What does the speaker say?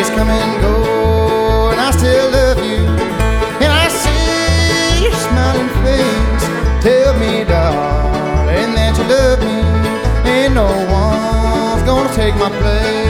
Days come and go, and I still love you. And I see your smiling face. Tell me, darling, that you love me. Ain't no one's gonna take my place.